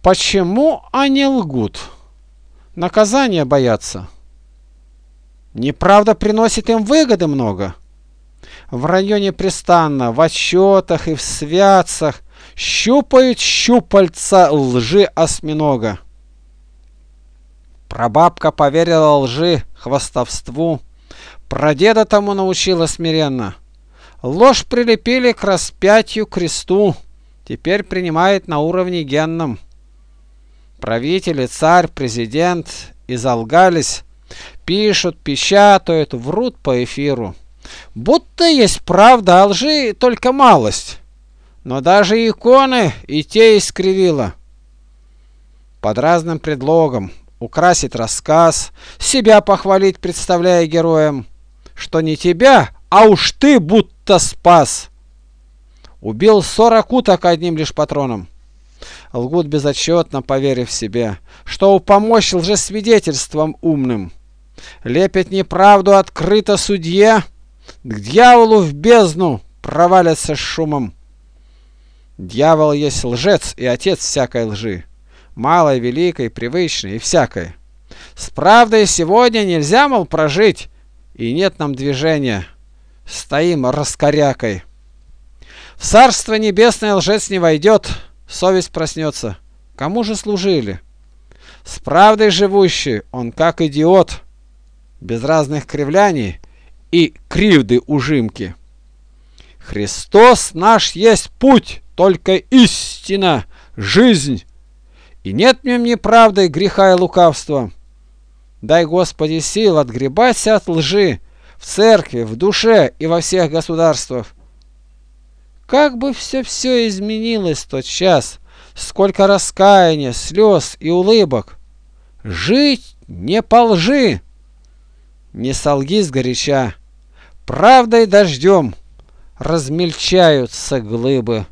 Почему они лгут? Наказания боятся. Неправда приносит им выгоды много. Вранье непрестанно в отчетах и в святцах щупают щупальца лжи осьминога. Прабабка поверила лжи, хвастовству, прадеда тому научила смиренно. Ложь прилепили к распятию кресту, теперь принимает на уровне генном. Правители, царь, президент изолгались, пишут, печатают, врут по эфиру. Будто есть правда, а лжи только малость. Но даже иконы и те искривила. Под разным предлогом украсить рассказ, себя похвалить, представляя героем, что не тебя, а уж ты будто спас. Убил 40 уток одним лишь патроном. Лгут безотчетно, поверив себе, что упомочь лжесвидетельством умным. Лепят неправду открыто судье, к дьяволу в бездну провалятся с шумом. Дьявол есть лжец и отец всякой лжи, малой, великой, привычной и всякой. С правдой сегодня нельзя, мол, прожить, и нет нам движения, стоим раскорякой. В царство небесное лжец не войдет, совесть проснется. Кому же служили? С правдой живущий он как идиот, без разных кривляний и кривды ужимки. Христос наш есть путь, только истина, жизнь, и нет в нем ни правды, греха и лукавства. Дай, Господи, сил отгребаться от лжи в церкви, в душе и во всех государствах. Как бы все изменилось в тот час, сколько раскаяния, слез и улыбок. Жить не по лжи, не солги сгоряча, правдой дождем размельчаются глыбы.